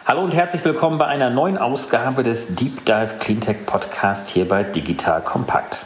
Hallo und herzlich willkommen bei einer neuen Ausgabe des Deep Dive Cleantech Podcast hier bei Digital Compact.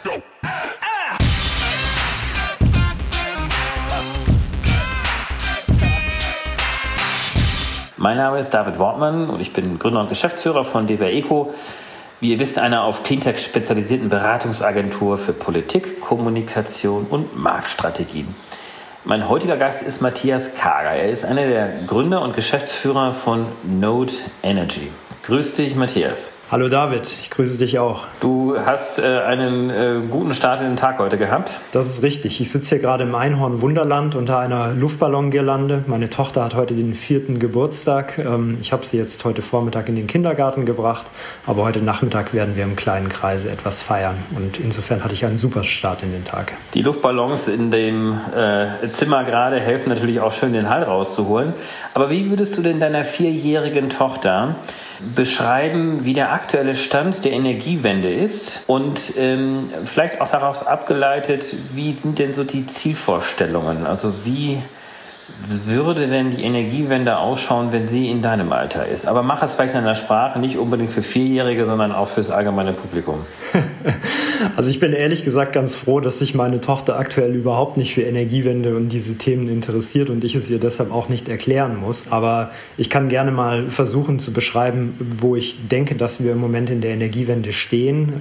Mein Name ist David Wortmann und ich bin Gründer und Geschäftsführer von DWR Eco. Wie ihr wisst, einer auf Cleantech spezialisierten Beratungsagentur für Politik, Kommunikation und Marktstrategien. Mein heutiger Gast ist Matthias Karger. Er ist einer der Gründer und Geschäftsführer von Node Energy. Grüß dich, Matthias. Hallo David, ich grüße dich auch. Du hast einen guten Start in den Tag heute gehabt. Das ist richtig. Ich sitze hier gerade im Einhorn-Wunderland unter einer Luftballongirlande. Meine Tochter hat heute den 4. Geburtstag. Ich habe sie jetzt heute Vormittag in den Kindergarten gebracht, aber heute Nachmittag werden wir im kleinen Kreise etwas feiern. Und insofern hatte ich einen super Start in den Tag. Die Luftballons in dem Zimmer gerade helfen natürlich auch schön, den Hall rauszuholen. Aber wie würdest du denn deiner 4-jährigen Tochter beschreiben, wie der aktuelle Stand der Energiewende ist und vielleicht auch daraus abgeleitet, wie sind denn so die Zielvorstellungen? Also wie würde denn die Energiewende ausschauen, wenn sie in deinem Alter ist? Aber mach es vielleicht in einer Sprache, nicht unbedingt für 4-Jährige, sondern auch fürs allgemeine Publikum. Also ich bin ehrlich gesagt ganz froh, dass sich meine Tochter aktuell überhaupt nicht für Energiewende und diese Themen interessiert und ich es ihr deshalb auch nicht erklären muss. Aber ich kann gerne mal versuchen zu beschreiben, wo ich denke, dass wir im Moment in der Energiewende stehen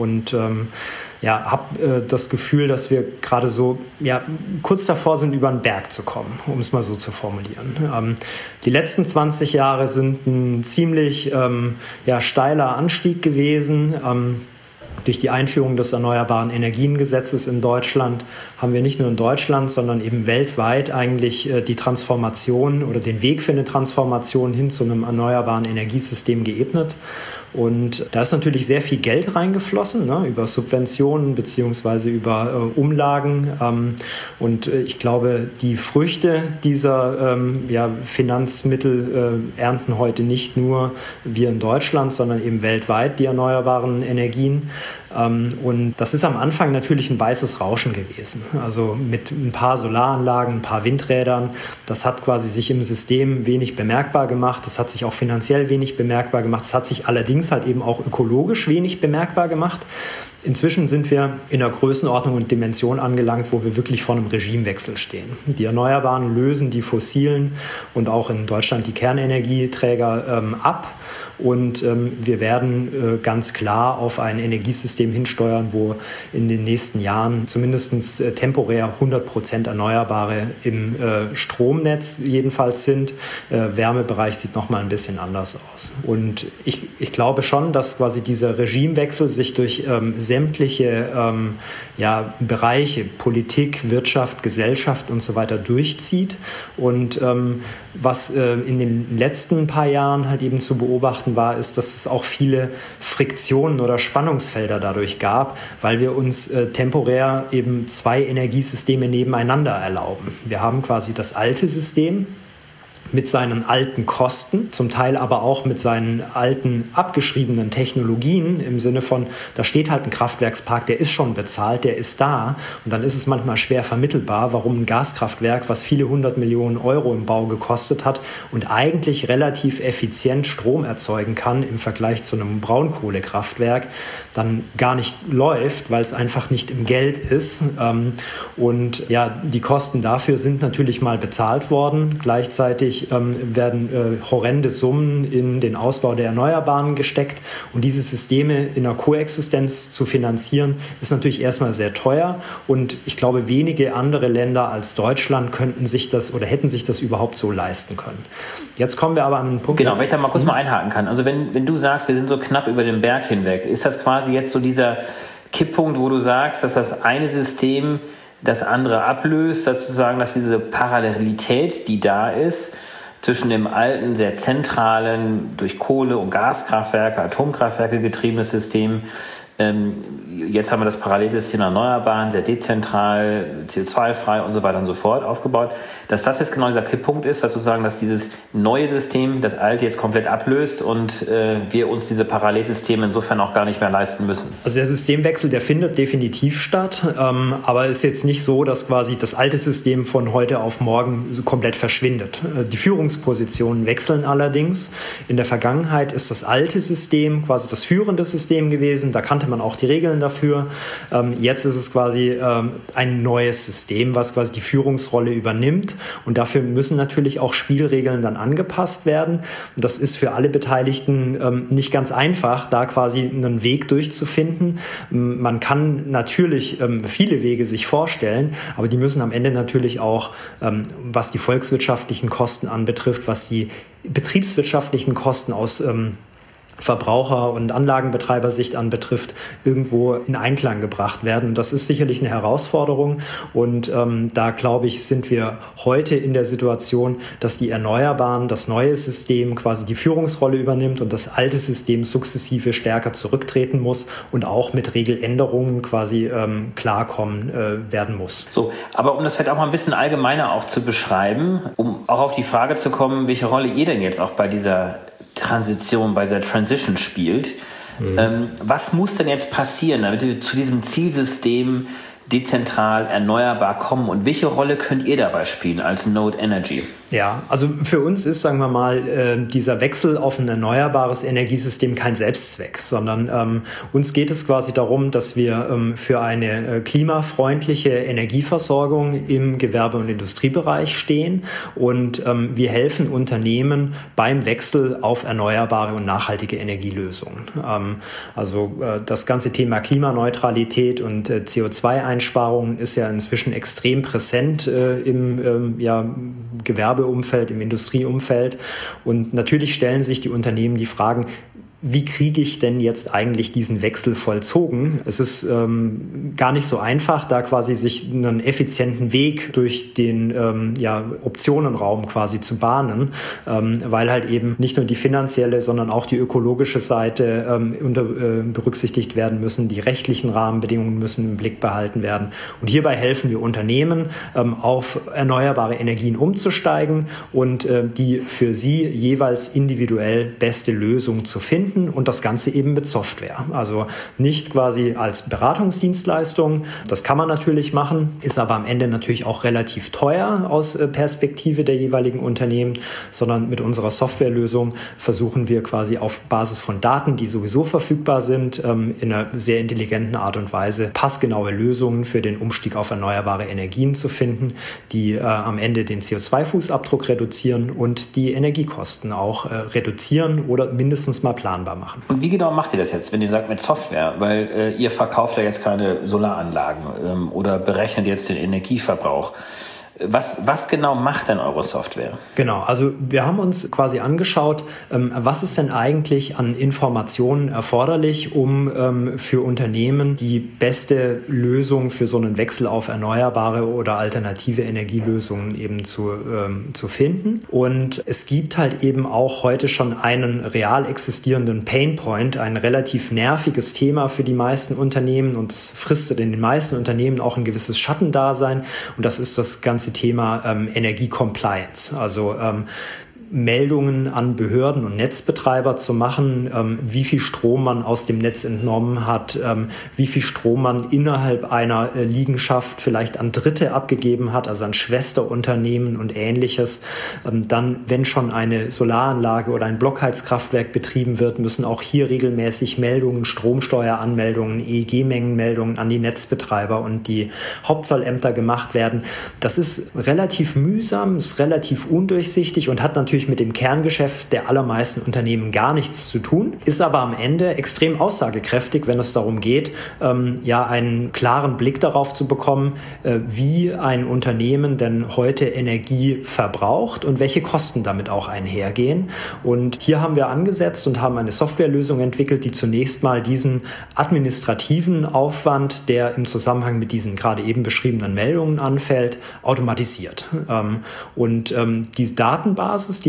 habe das Gefühl, dass wir gerade so kurz davor sind, über den Berg zu kommen, um es mal so zu formulieren. Die letzten 20 Jahre sind ein ziemlich steiler Anstieg gewesen. Durch die Einführung des Erneuerbaren Energiengesetzes in Deutschland haben wir nicht nur in Deutschland, sondern eben weltweit eigentlich die Transformation oder den Weg für eine Transformation hin zu einem erneuerbaren Energiesystem geebnet. Und da ist natürlich sehr viel Geld reingeflossen, über Subventionen beziehungsweise über Umlagen. Und ich glaube, die Früchte dieser Finanzmittel ernten heute nicht nur wir in Deutschland, sondern eben weltweit die erneuerbaren Energien. Und das ist am Anfang natürlich ein weißes Rauschen gewesen. Also mit ein paar Solaranlagen, ein paar Windrädern. Das hat quasi sich im System wenig bemerkbar gemacht. Das hat sich auch finanziell wenig bemerkbar gemacht. Das hat sich allerdings halt eben auch ökologisch wenig bemerkbar gemacht. Inzwischen sind wir in einer Größenordnung und Dimension angelangt, wo wir wirklich vor einem Regimewechsel stehen. Die Erneuerbaren lösen die fossilen und auch in Deutschland die Kernenergieträger ab. Und wir werden ganz klar auf ein Energiesystem hinsteuern, wo in den nächsten Jahren zumindest temporär 100% Erneuerbare im Stromnetz jedenfalls sind. Wärmebereich sieht nochmal ein bisschen anders aus. Und ich glaube schon, dass quasi dieser Regimewechsel sich durch sämtliche Bereiche, Politik, Wirtschaft, Gesellschaft und so weiter durchzieht. Und was in den letzten paar Jahren halt eben zu beobachten war, ist, dass es auch viele Friktionen oder Spannungsfelder dadurch gab, weil wir uns temporär eben 2 Energiesysteme nebeneinander erlauben. Wir haben quasi das alte System mit seinen alten Kosten, zum Teil aber auch mit seinen alten abgeschriebenen Technologien im Sinne von, da steht halt ein Kraftwerkspark, der ist schon bezahlt, der ist da und dann ist es manchmal schwer vermittelbar, warum ein Gaskraftwerk, was viele 100 Millionen Euro im Bau gekostet hat und eigentlich relativ effizient Strom erzeugen kann im Vergleich zu einem Braunkohlekraftwerk, dann gar nicht läuft, weil es einfach nicht im Geld ist. Die Kosten dafür sind natürlich mal bezahlt worden. Gleichzeitig werden horrende Summen in den Ausbau der Erneuerbaren gesteckt. Und diese Systeme in der Koexistenz zu finanzieren, ist natürlich erstmal sehr teuer. Und ich glaube, wenige andere Länder als Deutschland hätten sich das überhaupt so leisten können. Jetzt kommen wir aber an einen Punkt. Genau, wenn ich da mal kurz mal einhaken kann. Also wenn du sagst, wir sind so knapp über den Berg hinweg, ist das quasi jetzt so dieser Kipppunkt, wo du sagst, dass das eine System das andere ablöst, sozusagen, dass diese Parallelität, die da ist, zwischen dem alten, sehr zentralen, durch Kohle- und Gaskraftwerke, Atomkraftwerke getriebenes System Jetzt haben wir das Parallelsystem Erneuerbaren, sehr dezentral, CO2-frei und so weiter und so fort aufgebaut. Dass das jetzt genau dieser Kipppunkt ist, dass sozusagen, dass dieses neue System das alte jetzt komplett ablöst und wir uns diese Parallelsysteme insofern auch gar nicht mehr leisten müssen. Also der Systemwechsel, der findet definitiv statt, aber ist jetzt nicht so, dass quasi das alte System von heute auf morgen so komplett verschwindet. Die Führungspositionen wechseln allerdings. In der Vergangenheit ist das alte System quasi das führende System gewesen. Da kannte man auch die Regeln dafür. Jetzt ist es quasi ein neues System, was quasi die Führungsrolle übernimmt. Und dafür müssen natürlich auch Spielregeln dann angepasst werden. Und das ist für alle Beteiligten nicht ganz einfach, da quasi einen Weg durchzufinden. Man kann natürlich viele Wege sich vorstellen, aber die müssen am Ende natürlich auch, was die volkswirtschaftlichen Kosten anbetrifft, was die betriebswirtschaftlichen Kosten aus Verbraucher- und Anlagenbetreibersicht anbetrifft, irgendwo in Einklang gebracht werden. Und das ist sicherlich eine Herausforderung. Und da, glaube ich, sind wir heute in der Situation, dass die Erneuerbaren, das neue System quasi die Führungsrolle übernimmt und das alte System sukzessive stärker zurücktreten muss und auch mit Regeländerungen quasi klarkommen werden muss. So, aber um das vielleicht auch mal ein bisschen allgemeiner auch zu beschreiben, um auch auf die Frage zu kommen, welche Rolle ihr denn jetzt auch bei dieser Transition, bei dieser Transition spielt. Was muss denn jetzt passieren, damit wir zu diesem Zielsystem dezentral erneuerbar kommen? Und welche Rolle könnt ihr dabei spielen als Node Energy? Ja, also für uns ist, sagen wir mal, dieser Wechsel auf ein erneuerbares Energiesystem kein Selbstzweck, sondern uns geht es quasi darum, dass wir für eine klimafreundliche Energieversorgung im Gewerbe- und Industriebereich stehen und wir helfen Unternehmen beim Wechsel auf erneuerbare und nachhaltige Energielösungen. Also das ganze Thema Klimaneutralität und CO2-Einsparungen ist ja inzwischen extrem präsent im Gewerbeumfeld, im Industrieumfeld. Und natürlich stellen sich die Unternehmen die Fragen, wie kriege ich denn jetzt eigentlich diesen Wechsel vollzogen? Es ist gar nicht so einfach, da quasi sich einen effizienten Weg durch den Optionenraum quasi zu bahnen, weil halt eben nicht nur die finanzielle, sondern auch die ökologische Seite berücksichtigt werden müssen. Die rechtlichen Rahmenbedingungen müssen im Blick behalten werden. Und hierbei helfen wir Unternehmen, auf erneuerbare Energien umzusteigen und die für sie jeweils individuell beste Lösung zu finden. Und das Ganze eben mit Software. Also nicht quasi als Beratungsdienstleistung. Das kann man natürlich machen, ist aber am Ende natürlich auch relativ teuer aus Perspektive der jeweiligen Unternehmen, sondern mit unserer Softwarelösung versuchen wir quasi auf Basis von Daten, die sowieso verfügbar sind, in einer sehr intelligenten Art und Weise passgenaue Lösungen für den Umstieg auf erneuerbare Energien zu finden, die am Ende den CO2-Fußabdruck reduzieren und die Energiekosten auch reduzieren oder mindestens mal planen machen. Und wie genau macht ihr das jetzt, wenn ihr sagt mit Software? Weil ihr verkauft ja jetzt keine Solaranlagen oder berechnet jetzt den Energieverbrauch. Was genau macht denn eure Software? Genau, also wir haben uns quasi angeschaut, was ist denn eigentlich an Informationen erforderlich, um für Unternehmen die beste Lösung für so einen Wechsel auf erneuerbare oder alternative Energielösungen eben zu finden. Und es gibt halt eben auch heute schon einen real existierenden Painpoint, ein relativ nerviges Thema für die meisten Unternehmen und es fristet in den meisten Unternehmen auch ein gewisses Schattendasein und das ist das ganze Thema Energiecompliance, also Meldungen an Behörden und Netzbetreiber zu machen, wie viel Strom man aus dem Netz entnommen hat, wie viel Strom man innerhalb einer Liegenschaft vielleicht an Dritte abgegeben hat, also an Schwesterunternehmen und Ähnliches. Dann, wenn schon eine Solaranlage oder ein Blockheizkraftwerk betrieben wird, müssen auch hier regelmäßig Meldungen, Stromsteueranmeldungen, EEG-Mengenmeldungen an die Netzbetreiber und die Hauptzollämter gemacht werden. Das ist relativ mühsam, ist relativ undurchsichtig und hat natürlich mit dem Kerngeschäft der allermeisten Unternehmen gar nichts zu tun, ist aber am Ende extrem aussagekräftig, wenn es darum geht, einen klaren Blick darauf zu bekommen, wie ein Unternehmen denn heute Energie verbraucht und welche Kosten damit auch einhergehen. Und hier haben wir angesetzt und haben eine Softwarelösung entwickelt, die zunächst mal diesen administrativen Aufwand, der im Zusammenhang mit diesen gerade eben beschriebenen Meldungen anfällt, automatisiert. Und die Datenbasis, die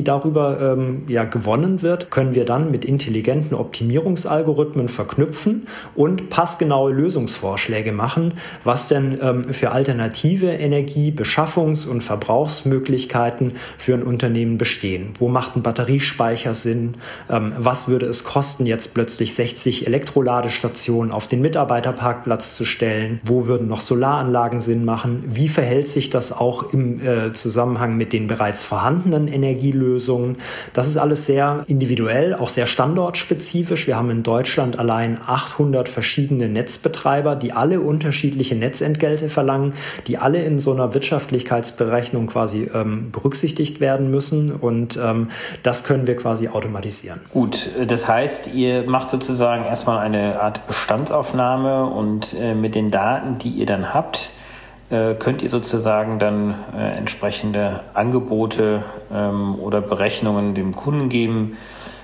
die darüber gewonnen wird, können wir dann mit intelligenten Optimierungsalgorithmen verknüpfen und passgenaue Lösungsvorschläge machen, was denn für alternative Energie-, Beschaffungs- und Verbrauchsmöglichkeiten für ein Unternehmen bestehen. Wo macht ein Batteriespeicher Sinn? Was würde es kosten, jetzt plötzlich 60 Elektroladestationen auf den Mitarbeiterparkplatz zu stellen? Wo würden noch Solaranlagen Sinn machen? Wie verhält sich das auch im Zusammenhang mit den bereits vorhandenen Energielösungen? Das ist alles sehr individuell, auch sehr standortspezifisch. Wir haben in Deutschland allein 800 verschiedene Netzbetreiber, die alle unterschiedliche Netzentgelte verlangen, die alle in so einer Wirtschaftlichkeitsberechnung quasi berücksichtigt werden müssen, und das können wir quasi automatisieren. Gut, das heißt, ihr macht sozusagen erstmal eine Art Bestandsaufnahme und mit den Daten, die ihr dann habt, könnt ihr sozusagen dann entsprechende Angebote oder Berechnungen dem Kunden geben,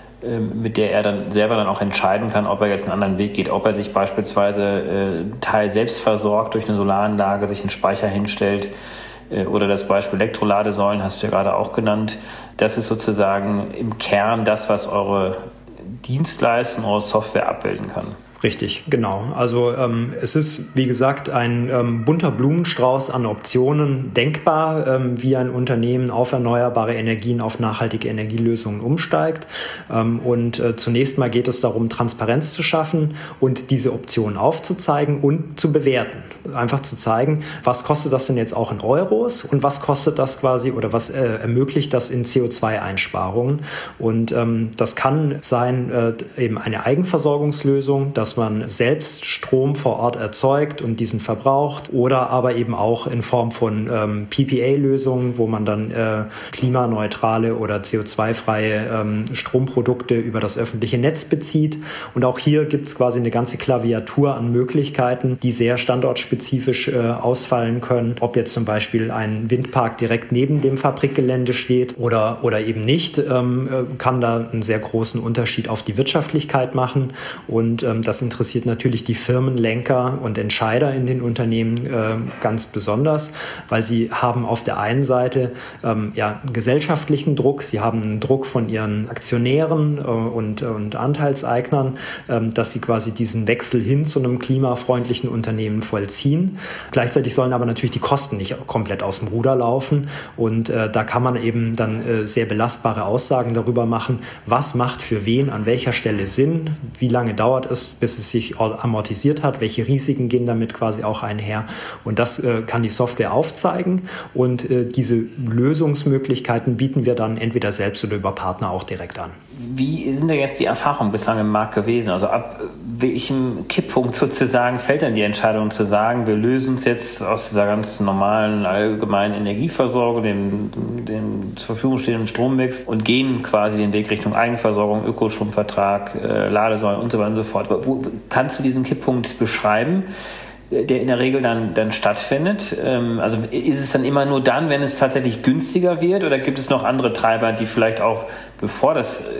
mit der er dann selber auch entscheiden kann, ob er jetzt einen anderen Weg geht, ob er sich beispielsweise Teil selbst versorgt durch eine Solaranlage, sich einen Speicher hinstellt, oder das Beispiel Elektroladesäulen hast du ja gerade auch genannt. Das ist sozusagen im Kern das, was eure Dienstleistung, eure Software abbilden kann. Richtig, genau. Also es ist, wie gesagt, ein bunter Blumenstrauß an Optionen denkbar, wie ein Unternehmen auf erneuerbare Energien, auf nachhaltige Energielösungen umsteigt. Und zunächst mal geht es darum, Transparenz zu schaffen und diese Optionen aufzuzeigen und zu bewerten. Einfach zu zeigen, was kostet das denn jetzt auch in Euros und was kostet das quasi oder was ermöglicht das in CO2-Einsparungen. Und das kann sein eben eine Eigenversorgungslösung, dass man selbst Strom vor Ort erzeugt und diesen verbraucht, oder aber eben auch in Form von PPA-Lösungen, wo man dann klimaneutrale oder CO2-freie Stromprodukte über das öffentliche Netz bezieht. Und auch hier gibt es quasi eine ganze Klaviatur an Möglichkeiten, die sehr standortspezifisch ausfallen können. Ob jetzt zum Beispiel ein Windpark direkt neben dem Fabrikgelände steht oder eben nicht, kann da einen sehr großen Unterschied auf die Wirtschaftlichkeit machen. Und das interessiert natürlich die Firmenlenker und Entscheider in den Unternehmen ganz besonders, weil sie haben auf der einen Seite einen gesellschaftlichen Druck, sie haben einen Druck von ihren Aktionären und Anteilseignern, dass sie quasi diesen Wechsel hin zu einem klimafreundlichen Unternehmen vollziehen. Gleichzeitig sollen aber natürlich die Kosten nicht komplett aus dem Ruder laufen, und da kann man eben dann sehr belastbare Aussagen darüber machen, was macht für wen an welcher Stelle Sinn, wie lange dauert es, bis es sich amortisiert hat, welche Risiken gehen damit quasi auch einher, und das kann die Software aufzeigen, und diese Lösungsmöglichkeiten bieten wir dann entweder selbst oder über Partner auch direkt an. Wie sind denn jetzt die Erfahrungen bislang im Markt gewesen? Also ab welchem Kipppunkt sozusagen fällt dann die Entscheidung zu sagen, wir lösen uns jetzt aus dieser ganz normalen allgemeinen Energieversorgung, dem zur Verfügung stehenden Strommix, und gehen quasi den Weg Richtung Eigenversorgung, Ökostromvertrag, Ladesäulen und so weiter und so fort. Wo kannst du diesen Kipppunkt beschreiben, der in der Regel dann stattfindet? Also ist es dann immer nur dann, wenn es tatsächlich günstiger wird, oder gibt es noch andere Treiber, die vielleicht auch, bevor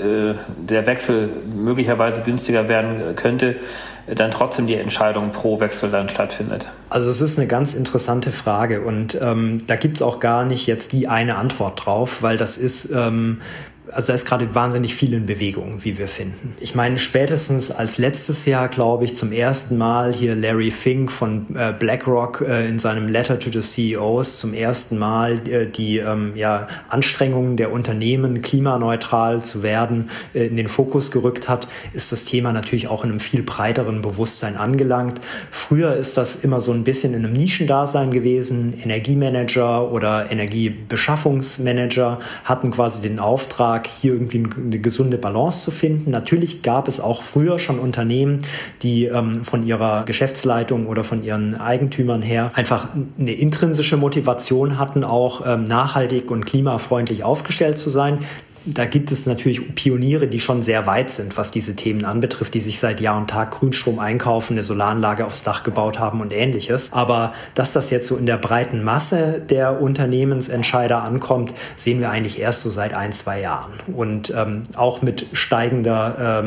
der Wechsel möglicherweise günstiger werden könnte, dann trotzdem die Entscheidung pro Wechsel dann stattfindet? Also es ist eine ganz interessante Frage, und da gibt es auch gar nicht jetzt die eine Antwort drauf, weil das ist... Also da ist gerade wahnsinnig viel in Bewegung, wie wir finden. Ich meine, spätestens als letztes Jahr, glaube ich, zum ersten Mal hier Larry Fink von BlackRock in seinem Letter to the CEOs zum ersten Mal die Anstrengungen der Unternehmen, klimaneutral zu werden, in den Fokus gerückt hat, ist das Thema natürlich auch in einem viel breiteren Bewusstsein angelangt. Früher ist das immer so ein bisschen in einem Nischendasein gewesen. Energiemanager oder Energiebeschaffungsmanager hatten quasi den Auftrag, hier irgendwie eine gesunde Balance zu finden. Natürlich gab es auch früher schon Unternehmen, die von ihrer Geschäftsleitung oder von ihren Eigentümern her einfach eine intrinsische Motivation hatten, auch nachhaltig und klimafreundlich aufgestellt zu sein. da gibt es natürlich Pioniere, die schon sehr weit sind, was diese Themen anbetrifft, die sich seit Jahr und Tag Grünstrom einkaufen, eine Solaranlage aufs Dach gebaut haben und Ähnliches. Aber dass das jetzt so in der breiten Masse der Unternehmensentscheider ankommt, sehen wir eigentlich erst so seit 1-2 Jahren. Und auch mit steigender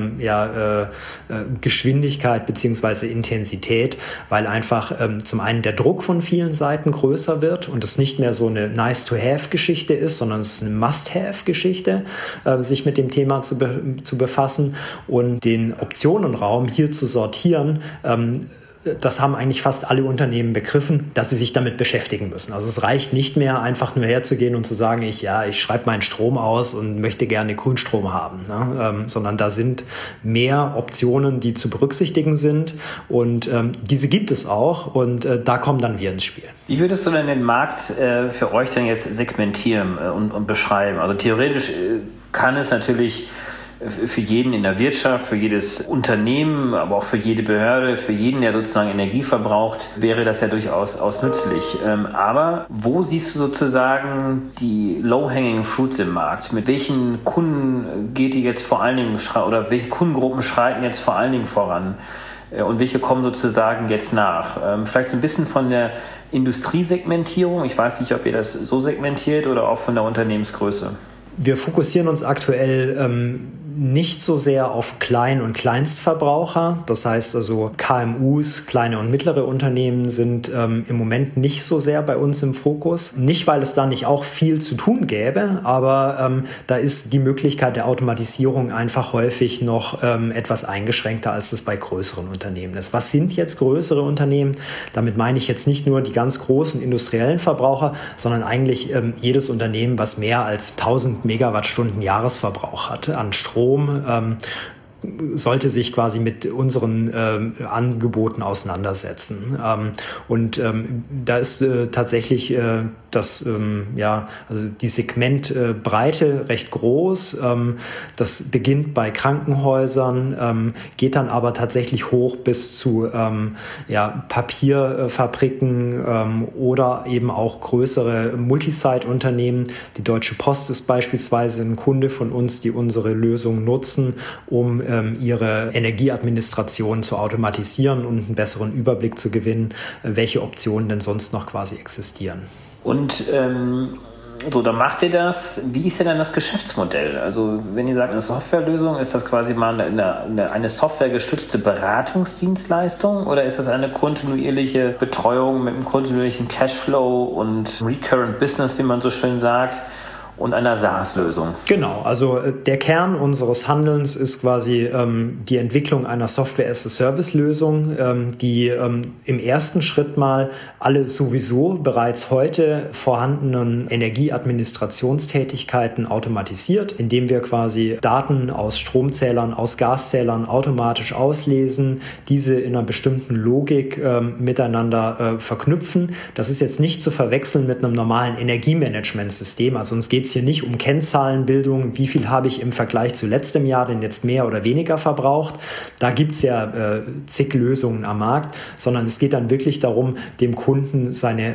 Geschwindigkeit bzw. Intensität, weil einfach zum einen der Druck von vielen Seiten größer wird und es nicht mehr so eine Nice-to-have-Geschichte ist, sondern es ist eine Must-have-Geschichte, sich mit dem Thema zu befassen und den Optionenraum hier zu sortieren. Das haben eigentlich fast alle Unternehmen begriffen, dass sie sich damit beschäftigen müssen. Also es reicht nicht mehr, einfach nur herzugehen und zu sagen, ich schreibe meinen Strom aus und möchte gerne Grünstrom haben, ne? Sondern da sind mehr Optionen, die zu berücksichtigen sind und diese gibt es auch und da kommen dann wir ins Spiel. Wie würdest du denn den Markt für euch denn jetzt segmentieren und beschreiben? Also theoretisch kann es natürlich für jeden in der Wirtschaft, für jedes Unternehmen, aber auch für jede Behörde, für jeden, der sozusagen Energie verbraucht, wäre das ja durchaus nützlich. Aber wo siehst du sozusagen die low-hanging fruits im Markt? Mit welchen Kunden geht die jetzt vor allen Dingen, oder welche Kundengruppen schreiten jetzt vor allen Dingen voran? Und welche kommen sozusagen jetzt nach? Vielleicht so ein bisschen von der Industriesegmentierung. Ich weiß nicht, ob ihr das so segmentiert oder auch von der Unternehmensgröße. Wir fokussieren uns aktuell nicht so sehr auf Klein- und Kleinstverbraucher. Das heißt also KMUs, kleine und mittlere Unternehmen sind im Moment nicht so sehr bei uns im Fokus. Nicht, weil es da nicht auch viel zu tun gäbe, aber da ist die Möglichkeit der Automatisierung einfach häufig noch etwas eingeschränkter, als es bei größeren Unternehmen ist. Was sind jetzt größere Unternehmen? Damit meine ich jetzt nicht nur die ganz großen industriellen Verbraucher, sondern eigentlich jedes Unternehmen, was mehr als 1000 Megawattstunden Jahresverbrauch hat an Strom, sollte sich quasi mit unseren Angeboten auseinandersetzen. Da ist tatsächlich also die Segmentbreite recht groß. Das beginnt bei Krankenhäusern, geht dann aber tatsächlich hoch bis zu Papierfabriken oder eben auch größere Multisite-Unternehmen. Die Deutsche Post ist beispielsweise ein Kunde von uns, die unsere Lösung nutzen, um ihre Energieadministration zu automatisieren und einen besseren Überblick zu gewinnen, welche Optionen denn sonst noch quasi existieren. Und dann macht ihr das. Wie ist denn dann das Geschäftsmodell? Also wenn ihr sagt, eine Softwarelösung, ist das quasi mal eine softwaregestützte Beratungsdienstleistung oder ist das eine kontinuierliche Betreuung mit einem kontinuierlichen Cashflow und Recurrent Business, wie man so schön sagt? Und einer SaaS-Lösung. Genau, also der Kern unseres Handelns ist quasi die Entwicklung einer Software-as-a-Service-Lösung, die im ersten Schritt mal alle sowieso bereits heute vorhandenen Energieadministrationstätigkeiten automatisiert, indem wir quasi Daten aus Stromzählern, aus Gaszählern automatisch auslesen, diese in einer bestimmten Logik miteinander verknüpfen. Das ist jetzt nicht zu verwechseln mit einem normalen Energiemanagementsystem, also uns geht es hier nicht um Kennzahlenbildung, wie viel habe ich im Vergleich zu letztem Jahr denn jetzt mehr oder weniger verbraucht. Da gibt es ja zig Lösungen am Markt, sondern es geht dann wirklich darum, dem Kunden seine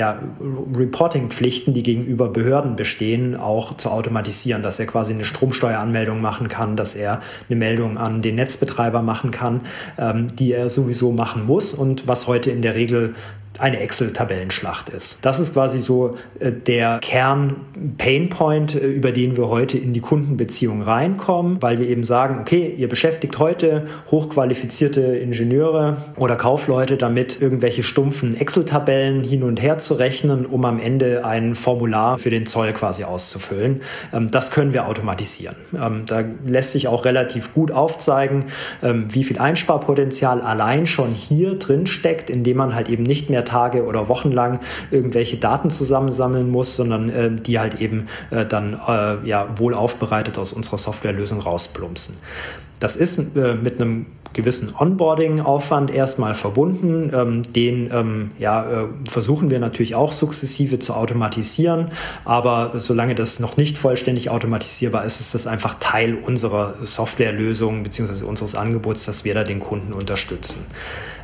Reporting-Pflichten, die gegenüber Behörden bestehen, auch zu automatisieren, dass er quasi eine Stromsteueranmeldung machen kann, dass er eine Meldung an den Netzbetreiber machen kann, die er sowieso machen muss und was heute in der Regel eine Excel-Tabellenschlacht ist. Das ist quasi so der Kern-Painpoint, über den wir heute in die Kundenbeziehung reinkommen, weil wir eben sagen, okay, ihr beschäftigt heute hochqualifizierte Ingenieure oder Kaufleute damit, irgendwelche stumpfen Excel-Tabellen hin und her zu rechnen, um am Ende ein Formular für den Zoll quasi auszufüllen. Das können wir automatisieren. Da lässt sich auch relativ gut aufzeigen, wie viel Einsparpotenzial allein schon hier drin steckt, indem man halt eben nicht mehr Tage oder Wochen lang irgendwelche Daten zusammensammeln muss, sondern die halt eben dann wohl aufbereitet aus unserer Softwarelösung rausplumpsen. Das ist mit einem gewissen Onboarding-Aufwand erstmal verbunden. Den versuchen wir natürlich auch sukzessive zu automatisieren, aber solange das noch nicht vollständig automatisierbar ist, ist das einfach Teil unserer Softwarelösung bzw. unseres Angebots, dass wir da den Kunden unterstützen.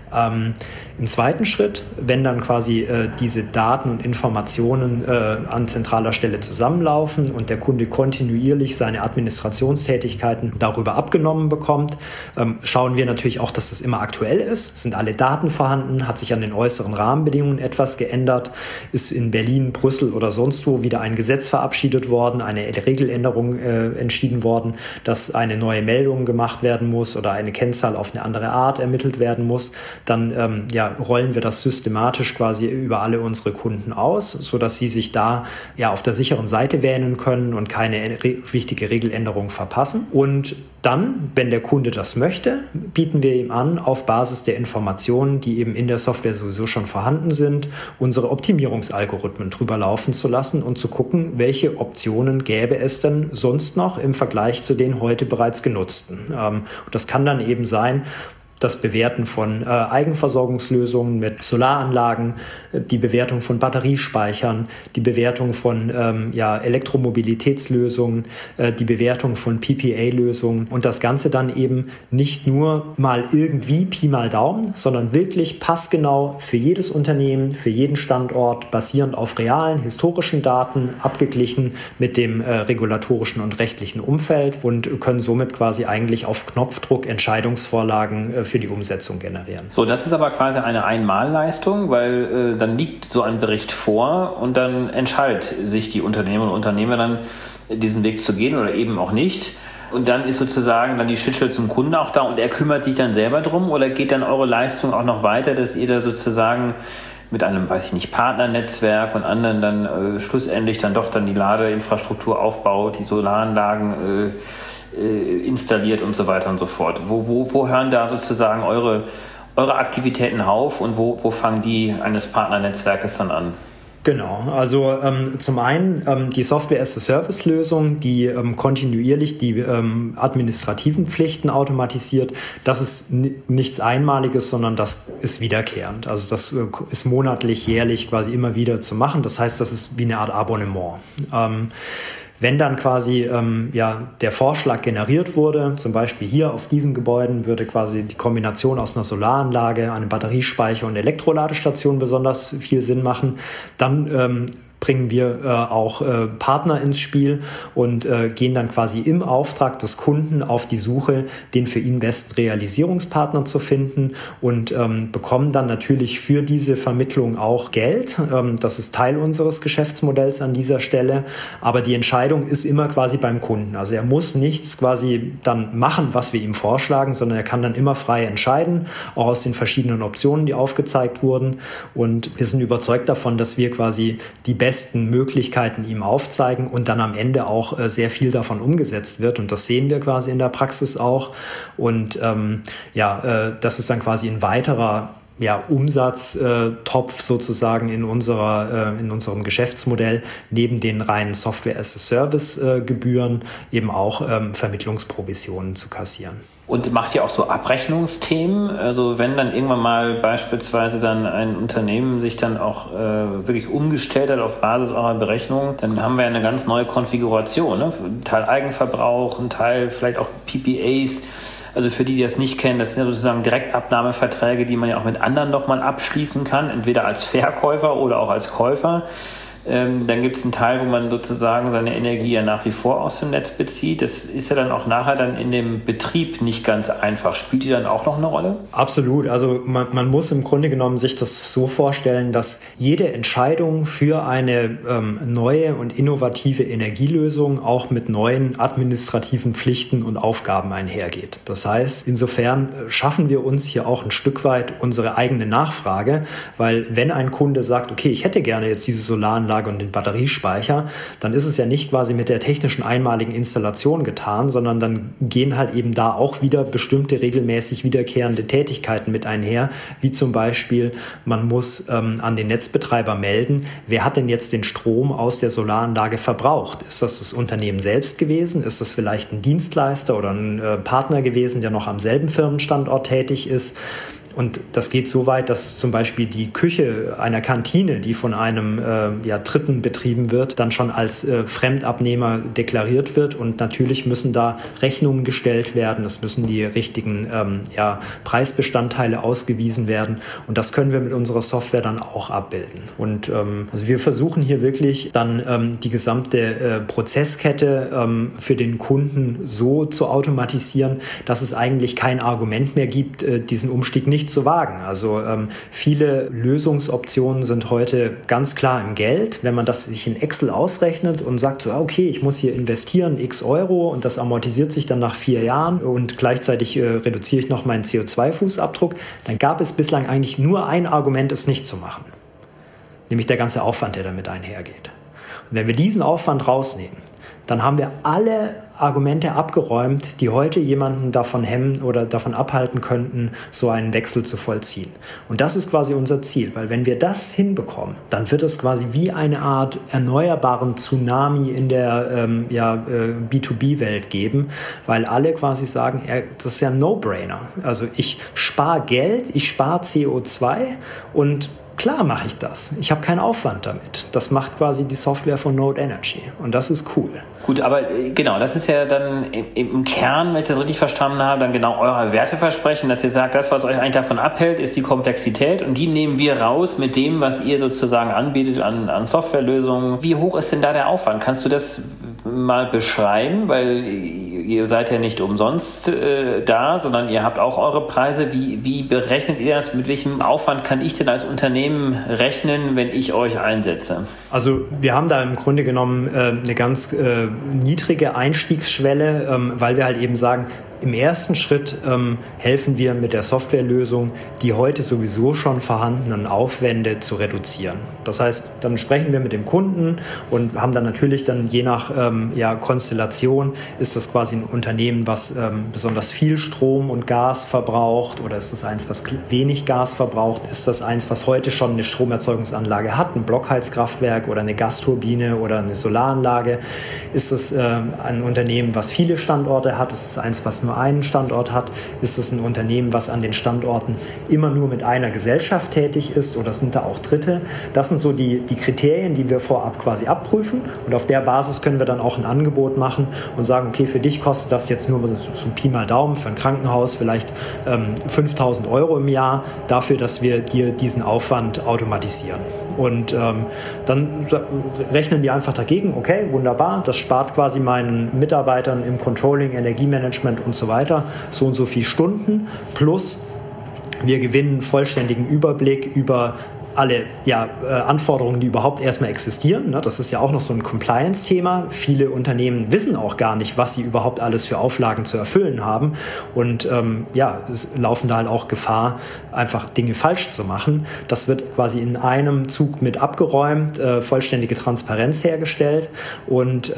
Im zweiten Schritt, wenn dann quasi diese Daten und Informationen an zentraler Stelle zusammenlaufen und der Kunde kontinuierlich seine Administrationstätigkeiten darüber abgenommen bekommt, schauen wir natürlich auch, dass das immer aktuell ist. Sind alle Daten vorhanden? Hat sich an den äußeren Rahmenbedingungen etwas geändert? Ist in Berlin, Brüssel oder sonst wo wieder ein Gesetz verabschiedet worden, eine Regeländerung entschieden worden, dass eine neue Meldung gemacht werden muss oder eine Kennzahl auf eine andere Art ermittelt werden muss? Dann rollen wir das systematisch quasi über alle unsere Kunden aus, sodass sie sich da auf der sicheren Seite wähnen können und keine wichtige Regeländerung verpassen. Und dann, wenn der Kunde das möchte, bieten wir ihm an, auf Basis der Informationen, die eben in der Software sowieso schon vorhanden sind, unsere Optimierungsalgorithmen drüber laufen zu lassen und zu gucken, welche Optionen gäbe es denn sonst noch im Vergleich zu den heute bereits genutzten. Und das kann dann eben sein, das Bewerten von Eigenversorgungslösungen mit Solaranlagen, die Bewertung von Batteriespeichern, die Bewertung von Elektromobilitätslösungen, die Bewertung von PPA-Lösungen und das Ganze dann eben nicht nur mal irgendwie Pi mal Daumen, sondern wirklich passgenau für jedes Unternehmen, für jeden Standort, basierend auf realen, historischen Daten, abgeglichen mit dem regulatorischen und rechtlichen Umfeld und können somit quasi eigentlich auf Knopfdruck Entscheidungsvorlagen für die Umsetzung generieren. So, das ist aber quasi eine Einmalleistung, weil dann liegt so ein Bericht vor und dann entscheidet sich die Unternehmer und Unternehmer dann, diesen Weg zu gehen oder eben auch nicht. Und dann ist sozusagen dann die Schnittstelle zum Kunden auch da und er kümmert sich dann selber drum oder geht dann eure Leistung auch noch weiter, dass ihr da sozusagen mit einem, Partnernetzwerk und anderen dann schlussendlich dann doch dann die Ladeinfrastruktur aufbaut, die Solaranlagen installiert und so weiter und so fort. Wo hören da sozusagen eure Aktivitäten auf und wo fangen die eines Partnernetzwerkes dann an? Genau, also zum einen die Software-as-a-Service-Lösung, die kontinuierlich die administrativen Pflichten automatisiert. Das ist nichts Einmaliges, sondern das ist wiederkehrend. Also das ist monatlich, jährlich quasi immer wieder zu machen. Das heißt, das ist wie eine Art Abonnement. Wenn dann quasi der Vorschlag generiert wurde, zum Beispiel hier auf diesen Gebäuden würde quasi die Kombination aus einer Solaranlage, einem Batteriespeicher und Elektroladestation besonders viel Sinn machen, dann bringen wir auch Partner ins Spiel und gehen dann quasi im Auftrag des Kunden auf die Suche, den für ihn besten Realisierungspartner zu finden und bekommen dann natürlich für diese Vermittlung auch Geld. Das ist Teil unseres Geschäftsmodells an dieser Stelle, aber die Entscheidung ist immer quasi beim Kunden. Also er muss nichts quasi dann machen, was wir ihm vorschlagen, sondern er kann dann immer frei entscheiden, auch aus den verschiedenen Optionen, die aufgezeigt wurden. Und wir sind überzeugt davon, dass wir quasi die besten Möglichkeiten ihm aufzeigen und dann am Ende auch sehr viel davon umgesetzt wird. Und das sehen wir quasi in der Praxis auch. Und das ist dann quasi ein weiterer Umsatztopf sozusagen in unserem Geschäftsmodell, neben den reinen Software-as-a-Service-Gebühren eben auch Vermittlungsprovisionen zu kassieren. Und macht ihr auch so Abrechnungsthemen? Also wenn dann irgendwann mal beispielsweise dann ein Unternehmen sich dann auch wirklich umgestellt hat auf Basis eurer Berechnung, dann haben wir eine ganz neue Konfiguration. Ne? Ein Teil Eigenverbrauch, ein Teil vielleicht auch PPAs. Also für die das nicht kennen, das sind ja sozusagen Direktabnahmeverträge, die man ja auch mit anderen nochmal abschließen kann, entweder als Verkäufer oder auch als Käufer. Dann gibt es einen Teil, wo man sozusagen seine Energie ja nach wie vor aus dem Netz bezieht. Das ist ja dann auch nachher dann in dem Betrieb nicht ganz einfach. Spielt die dann auch noch eine Rolle? Absolut. Also man muss im Grunde genommen sich das so vorstellen, dass jede Entscheidung für eine neue und innovative Energielösung auch mit neuen administrativen Pflichten und Aufgaben einhergeht. Das heißt, insofern schaffen wir uns hier auch ein Stück weit unsere eigene Nachfrage, weil wenn ein Kunde sagt, okay, ich hätte gerne jetzt diese Solaranlage und den Batteriespeicher, dann ist es ja nicht quasi mit der technischen einmaligen Installation getan, sondern dann gehen halt eben da auch wieder bestimmte regelmäßig wiederkehrende Tätigkeiten mit einher, wie zum Beispiel, man muss an den Netzbetreiber melden, wer hat denn jetzt den Strom aus der Solaranlage verbraucht? Ist das Unternehmen selbst gewesen? Ist das vielleicht ein Dienstleister oder ein Partner gewesen, der noch am selben Firmenstandort tätig ist? Und das geht so weit, dass zum Beispiel die Küche einer Kantine, die von einem Dritten betrieben wird, dann schon als Fremdabnehmer deklariert wird. Und natürlich müssen da Rechnungen gestellt werden. Es müssen die richtigen Preisbestandteile ausgewiesen werden. Und das können wir mit unserer Software dann auch abbilden. Und also wir versuchen hier wirklich dann die gesamte Prozesskette für den Kunden so zu automatisieren, dass es eigentlich kein Argument mehr gibt, diesen Umstieg nicht zu wagen. Also viele Lösungsoptionen sind heute ganz klar im Geld. Wenn man das sich in Excel ausrechnet und sagt, so, okay, ich muss hier investieren x Euro und das amortisiert sich dann nach 4 Jahren und gleichzeitig reduziere ich noch meinen CO2-Fußabdruck, dann gab es bislang eigentlich nur ein Argument, es nicht zu machen. Nämlich der ganze Aufwand, der damit einhergeht. Und wenn wir diesen Aufwand rausnehmen, dann haben wir alle Argumente abgeräumt, die heute jemanden davon hemmen oder davon abhalten könnten, so einen Wechsel zu vollziehen. Und das ist quasi unser Ziel, weil wenn wir das hinbekommen, dann wird es quasi wie eine Art erneuerbaren Tsunami in der B2B-Welt geben, weil alle quasi sagen, das ist ja ein No-Brainer. Also ich spare Geld, ich spare CO2 und klar mache ich das. Ich habe keinen Aufwand damit. Das macht quasi die Software von Node Energy. Und das ist cool. Gut, aber genau, das ist ja dann im Kern, wenn ich das richtig verstanden habe, dann genau euer Werteversprechen, dass ihr sagt, das, was euch eigentlich davon abhält, ist die Komplexität und die nehmen wir raus mit dem, was ihr sozusagen anbietet an Softwarelösungen. Wie hoch ist denn da der Aufwand? Kannst du das mal beschreiben? Weil ihr seid ja nicht umsonst da, sondern ihr habt auch eure Preise. Wie berechnet ihr das? Mit welchem Aufwand kann ich denn als Unternehmen rechnen, wenn ich euch einsetze? Also wir haben da im Grunde genommen eine ganz niedrige Einstiegsschwelle, weil wir halt eben sagen, im ersten Schritt helfen wir mit der Softwarelösung, die heute sowieso schon vorhandenen Aufwände zu reduzieren. Das heißt, dann sprechen wir mit dem Kunden und haben dann natürlich dann je nach Konstellation, ist das quasi ein Unternehmen, was besonders viel Strom und Gas verbraucht oder ist das eins, was wenig Gas verbraucht? Ist das eins, was heute schon eine Stromerzeugungsanlage hat, ein Blockheizkraftwerk oder eine Gasturbine oder eine Solaranlage? Ist es ein Unternehmen, was viele Standorte hat? Ist es eins, was nur einen Standort hat? Ist es ein Unternehmen, was an den Standorten immer nur mit einer Gesellschaft tätig ist oder sind da auch Dritte? Das sind so die Kriterien, die wir vorab quasi abprüfen und auf der Basis können wir dann auch ein Angebot machen und sagen, okay, für dich kostet das jetzt nur so Pi mal Daumen für ein Krankenhaus vielleicht 5.000 € im Jahr dafür, dass wir dir diesen Aufwand automatisieren. Und dann rechnen die einfach dagegen, okay, wunderbar, das spart quasi meinen Mitarbeitern im Controlling, Energiemanagement und so weiter so und so viele Stunden, plus wir gewinnen vollständigen Überblick über alle Anforderungen, die überhaupt erstmal existieren. Das ist ja auch noch so ein Compliance-Thema. Viele Unternehmen wissen auch gar nicht, was sie überhaupt alles für Auflagen zu erfüllen haben und es laufen da halt auch Gefahr, einfach Dinge falsch zu machen. Das wird quasi in einem Zug mit abgeräumt, vollständige Transparenz hergestellt und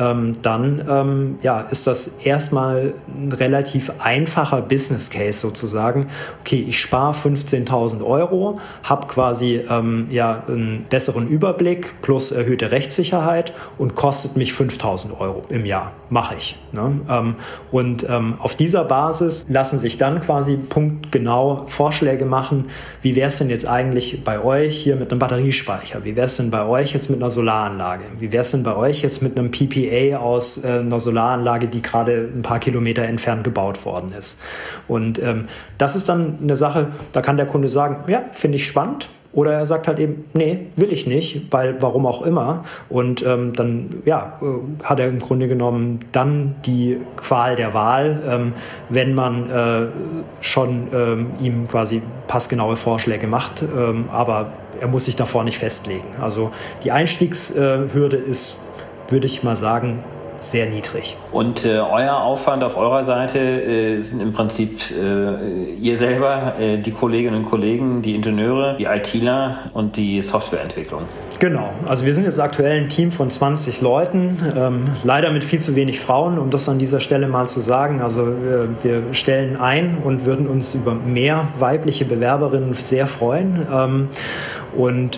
dann ist das erstmal ein relativ einfacher Business Case sozusagen. Okay, ich spare 15.000 €, habe quasi einen besseren Überblick plus erhöhte Rechtssicherheit und kostet mich 5.000 € im Jahr. Mache ich. Ne? Und auf dieser Basis lassen sich dann quasi punktgenau Vorschläge machen, wie wäre es denn jetzt eigentlich bei euch hier mit einem Batteriespeicher? Wie wäre es denn bei euch jetzt mit einer Solaranlage? Wie wäre es denn bei euch jetzt mit einem PPA aus einer Solaranlage, die gerade ein paar Kilometer entfernt gebaut worden ist? Und das ist dann eine Sache, da kann der Kunde sagen, ja, finde ich spannend. Oder er sagt halt eben, nee, will ich nicht, weil warum auch immer. Und dann hat er im Grunde genommen dann die Qual der Wahl, wenn man schon ihm quasi passgenaue Vorschläge macht. Aber er muss sich davor nicht festlegen. Also die Einstiegshürde ist, würde ich mal sagen, sehr niedrig. Und euer Aufwand auf eurer Seite sind im Prinzip ihr selber, die Kolleginnen und Kollegen, die Ingenieure, die ITler und die Softwareentwicklung. Genau, also wir sind jetzt aktuell ein Team von 20 Leuten, leider mit viel zu wenig Frauen, um das an dieser Stelle mal zu sagen. Also wir stellen ein und würden uns über mehr weibliche Bewerberinnen sehr freuen.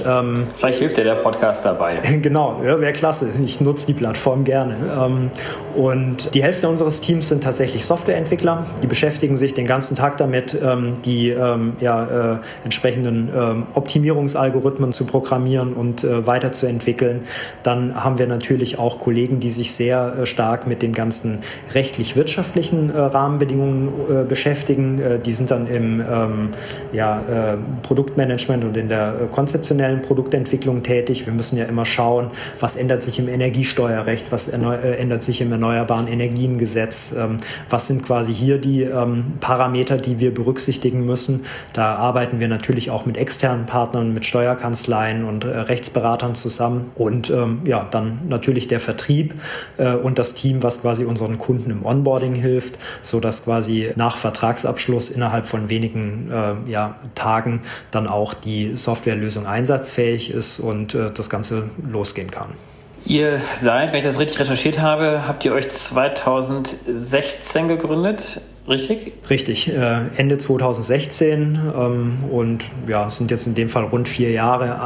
Vielleicht hilft dir der Podcast dabei. Genau, ja, wäre klasse. Ich nutze die Plattform gerne. Und die Hälfte unseres Teams sind tatsächlich Softwareentwickler. Die beschäftigen sich den ganzen Tag damit, die entsprechenden Optimierungsalgorithmen zu programmieren und weiterzuentwickeln. Dann haben wir natürlich auch Kollegen, die sich sehr stark mit den ganzen rechtlich-wirtschaftlichen Rahmenbedingungen beschäftigen. Die sind dann im Produktmanagement und in der konzeptionellen Produktentwicklung tätig. Wir müssen ja immer schauen, was ändert sich im Energiesteuerrecht, was ändert sich im Erneuerbaren Energiengesetz, was sind quasi hier die Parameter, die wir berücksichtigen müssen. Da arbeiten wir natürlich auch mit externen Partnern, mit Steuerkanzleien und Rechtsberatern zusammen und dann natürlich der Vertrieb und das Team, was quasi unseren Kunden im Onboarding hilft, sodass quasi nach Vertragsabschluss innerhalb von wenigen Tagen dann auch die Softwarelösung einsatzfähig ist und das Ganze losgehen kann. Ihr seid, wenn ich das richtig recherchiert habe, habt ihr euch 2016 gegründet, richtig? Richtig, Ende 2016 und sind jetzt in dem Fall rund 4 Jahre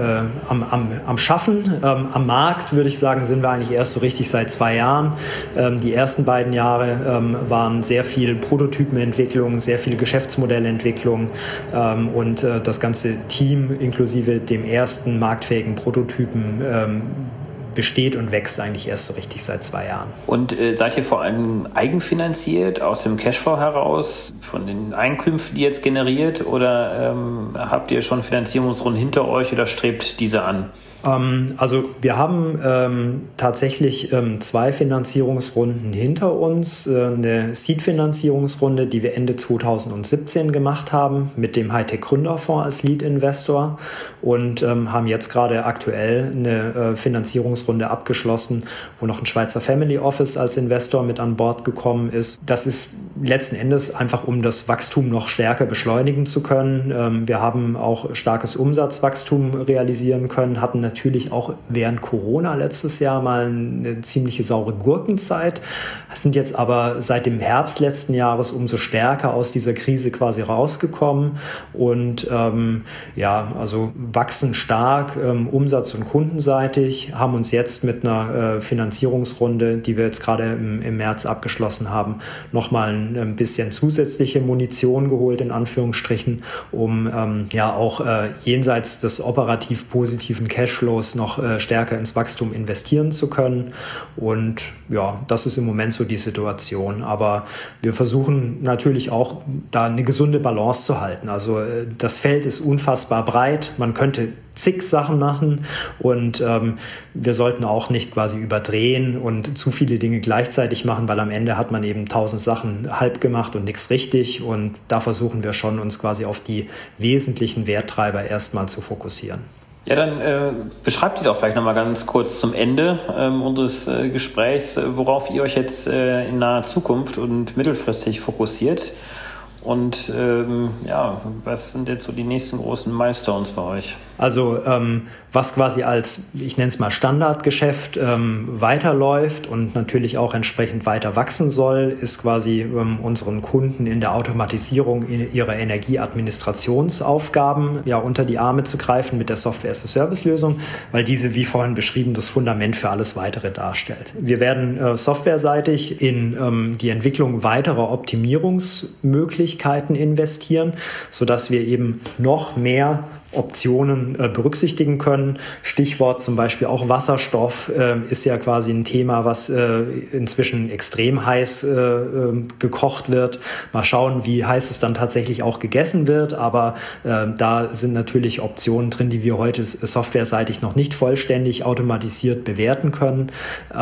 am Schaffen. Am Markt, würde ich sagen, sind wir eigentlich erst so richtig seit 2 Jahren. Die ersten 2 Jahre waren sehr viel Prototypenentwicklung, sehr viel Geschäftsmodellentwicklung und das ganze Team inklusive dem ersten marktfähigen Prototypen besteht und wächst eigentlich erst so richtig seit 2 Jahren. Und seid ihr vor allem eigenfinanziert, aus dem Cashflow heraus, von den Einkünften, die jetzt generiert, oder habt ihr schon Finanzierungsrunden hinter euch oder strebt diese an? Also wir haben tatsächlich 2 Finanzierungsrunden hinter uns. Eine Seed-Finanzierungsrunde, die wir Ende 2017 gemacht haben mit dem Hightech Gründerfonds als Lead-Investor und haben jetzt gerade aktuell eine Finanzierungsrunde abgeschlossen, wo noch ein Schweizer Family Office als Investor mit an Bord gekommen ist. Das ist letzten Endes einfach, um das Wachstum noch stärker beschleunigen zu können. Wir haben auch starkes Umsatzwachstum realisieren können, hatten natürlich auch während Corona letztes Jahr mal eine ziemliche saure Gurkenzeit, sind jetzt aber seit dem Herbst letzten Jahres umso stärker aus dieser Krise quasi rausgekommen und wachsen stark umsatz- und kundenseitig, haben uns jetzt mit einer Finanzierungsrunde, die wir jetzt gerade im März abgeschlossen haben, nochmal ein bisschen zusätzliche Munition geholt, in Anführungsstrichen, um auch jenseits des operativ positiven Cashflows noch stärker ins Wachstum investieren zu können. Und ja, das ist im Moment so die Situation. Aber wir versuchen natürlich auch, da eine gesunde Balance zu halten. Also das Feld ist unfassbar breit. Man könnte zig Sachen machen und wir sollten auch nicht quasi überdrehen und zu viele Dinge gleichzeitig machen, weil am Ende hat man eben 1000 Sachen halb gemacht und nichts richtig, und da versuchen wir schon, uns quasi auf die wesentlichen Werttreiber erstmal zu fokussieren. Ja, dann beschreibt ihr doch vielleicht nochmal ganz kurz zum Ende unseres Gesprächs, worauf ihr euch jetzt in naher Zukunft und mittelfristig fokussiert. Und was sind jetzt so die nächsten großen Milestones bei euch? Also was quasi als, ich nenne es mal Standardgeschäft, weiterläuft und natürlich auch entsprechend weiter wachsen soll, ist quasi unseren Kunden in der Automatisierung ihrer Energieadministrationsaufgaben unter die Arme zu greifen mit der Software-as-a-Service-Lösung, weil diese, wie vorhin beschrieben, das Fundament für alles Weitere darstellt. Wir werden softwareseitig in die Entwicklung weiterer Optimierungsmöglichkeiten investieren, sodass wir eben noch mehr Optionen berücksichtigen können. Stichwort zum Beispiel auch Wasserstoff ist ja quasi ein Thema, was inzwischen extrem heiß gekocht wird. Mal schauen, wie heiß es dann tatsächlich auch gegessen wird, aber da sind natürlich Optionen drin, die wir heute softwareseitig noch nicht vollständig automatisiert bewerten können,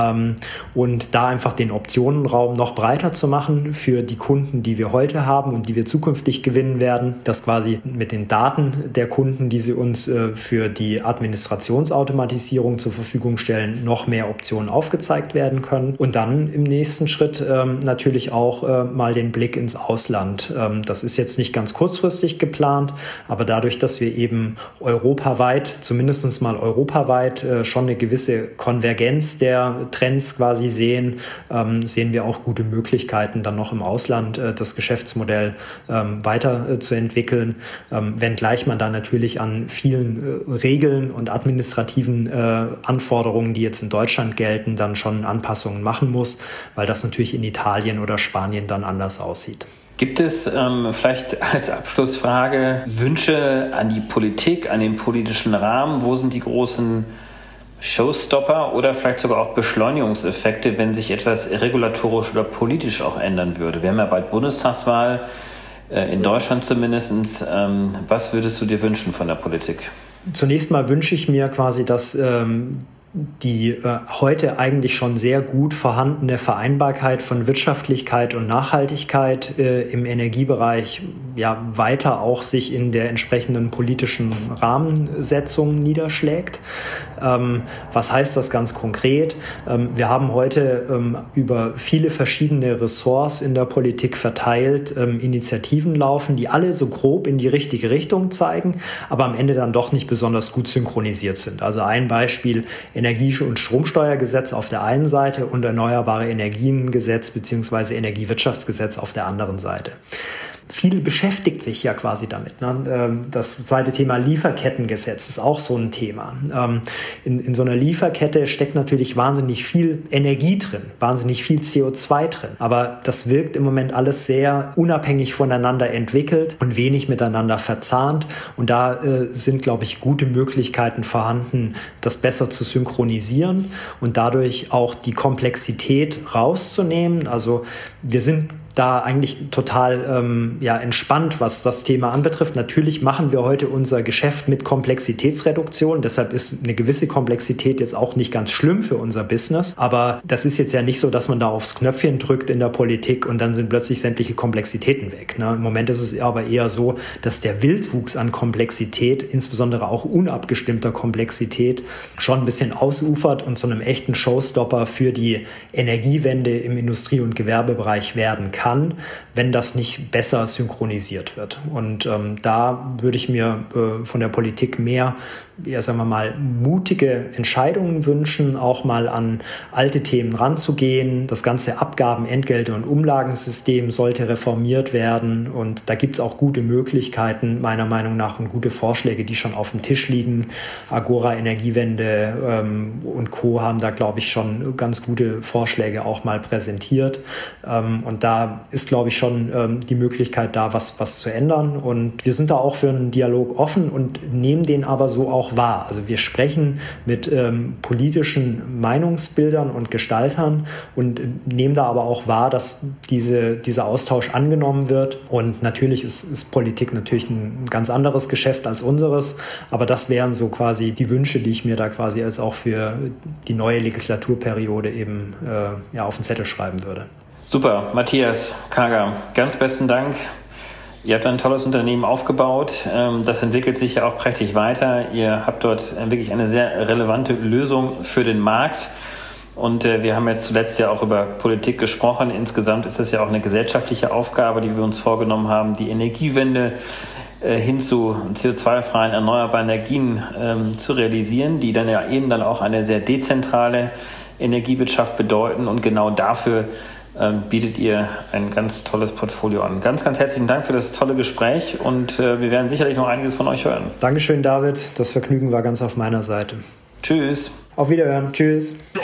und da einfach den Optionenraum noch breiter zu machen für die Kunden, die wir heute haben und die wir zukünftig gewinnen werden, dass quasi mit den Daten der Kunden, die sie uns für die Administrationsautomatisierung zur Verfügung stellen, noch mehr Optionen aufgezeigt werden können. Und dann im nächsten Schritt natürlich auch mal den Blick ins Ausland. Das ist jetzt nicht ganz kurzfristig geplant, aber dadurch, dass wir eben zumindest mal europaweit schon eine gewisse Konvergenz der Trends quasi sehen, sehen wir auch gute Möglichkeiten, dann noch im Ausland das Geschäftsmodell weiter zu entwickeln, wenngleich man da natürlich natürlich an vielen Regeln und administrativen Anforderungen, die jetzt in Deutschland gelten, dann schon Anpassungen machen muss, weil das natürlich in Italien oder Spanien dann anders aussieht. Gibt es vielleicht als Abschlussfrage Wünsche an die Politik, an den politischen Rahmen? Wo sind die großen Showstopper oder vielleicht sogar auch Beschleunigungseffekte, wenn sich etwas regulatorisch oder politisch auch ändern würde? Wir haben ja bald Bundestagswahl, in Deutschland zumindest. Was würdest du dir wünschen von der Politik? Zunächst mal wünsche ich mir quasi, dass die heute eigentlich schon sehr gut vorhandene Vereinbarkeit von Wirtschaftlichkeit und Nachhaltigkeit im Energiebereich weiter auch sich in der entsprechenden politischen Rahmensetzung niederschlägt. Was heißt das ganz konkret? Wir haben heute über viele verschiedene Ressorts in der Politik verteilt Initiativen laufen, die alle so grob in die richtige Richtung zeigen, aber am Ende dann doch nicht besonders gut synchronisiert sind. Also ein Beispiel: Energie- und Stromsteuergesetz auf der einen Seite und Erneuerbare Energiengesetz bzw. Energiewirtschaftsgesetz auf der anderen Seite. Viel beschäftigt sich ja quasi damit. Ne? Das zweite Thema Lieferkettengesetz ist auch so ein Thema. In so einer Lieferkette steckt natürlich wahnsinnig viel Energie drin, wahnsinnig viel CO2 drin. Aber das wirkt im Moment alles sehr unabhängig voneinander entwickelt und wenig miteinander verzahnt. Und da sind, glaube ich, gute Möglichkeiten vorhanden, das besser zu synchronisieren und dadurch auch die Komplexität rauszunehmen. Also wir sind da eigentlich total entspannt, was das Thema anbetrifft. Natürlich machen wir heute unser Geschäft mit Komplexitätsreduktion. Deshalb ist eine gewisse Komplexität jetzt auch nicht ganz schlimm für unser Business. Aber das ist jetzt ja nicht so, dass man da aufs Knöpfchen drückt in der Politik und dann sind plötzlich sämtliche Komplexitäten weg. Ne? Im Moment ist es aber eher so, dass der Wildwuchs an Komplexität, insbesondere auch unabgestimmter Komplexität, schon ein bisschen ausufert und zu einem echten Showstopper für die Energiewende im Industrie- und Gewerbebereich werden kann, wenn das nicht besser synchronisiert wird. Und da würde ich mir von der Politik mehr, sagen wir mal, mutige Entscheidungen wünschen, auch mal an alte Themen ranzugehen. Das ganze Abgaben-, Entgelte- und Umlagensystem sollte reformiert werden. Und da gibt es auch gute Möglichkeiten, meiner Meinung nach, und gute Vorschläge, die schon auf dem Tisch liegen. Agora, Energiewende und Co. haben da, glaube ich, schon ganz gute Vorschläge auch mal präsentiert. Und da ist, glaube ich, schon die Möglichkeit da, was zu ändern. Und wir sind da auch für einen Dialog offen und nehmen den aber so auch wahr. Also wir sprechen mit politischen Meinungsbildern und Gestaltern und nehmen da aber auch wahr, dass dieser Austausch angenommen wird. Und natürlich ist Politik natürlich ein ganz anderes Geschäft als unseres. Aber das wären so quasi die Wünsche, die ich mir da quasi als auch für die neue Legislaturperiode eben auf den Zettel schreiben würde. Super, Matthias Kager, ganz besten Dank. Ihr habt ein tolles Unternehmen aufgebaut. Das entwickelt sich ja auch prächtig weiter. Ihr habt dort wirklich eine sehr relevante Lösung für den Markt. Und wir haben jetzt zuletzt ja auch über Politik gesprochen. Insgesamt ist es ja auch eine gesellschaftliche Aufgabe, die wir uns vorgenommen haben, die Energiewende hin zu CO2-freien erneuerbaren Energien zu realisieren, die dann ja eben dann auch eine sehr dezentrale Energiewirtschaft bedeuten. Und genau dafür bietet ihr ein ganz tolles Portfolio an. Ganz, ganz herzlichen Dank für das tolle Gespräch und wir werden sicherlich noch einiges von euch hören. Dankeschön, David. Das Vergnügen war ganz auf meiner Seite. Tschüss. Auf Wiederhören. Tschüss.